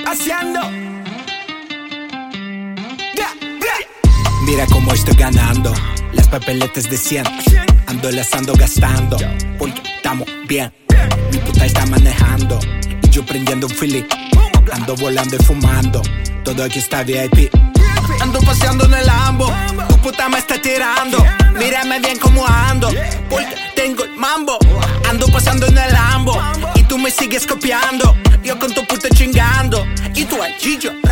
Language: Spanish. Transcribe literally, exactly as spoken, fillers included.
haciendo. Yeah, yeah. Mira cómo estoy ganando las papeletas de cien. Ando las ando gastando porque estamos bien. Mi puta está manejando y yo prendiendo un Philly. Ando volando y fumando, todo aquí está V I P. Ando paseando en el Lambo, tu puta me está tirando. Mírame bien como ando, porque tengo el mambo. Ando pasando en el Lambo y tú me sigues copiando. Yo con tu puta chingando y tú al chillo.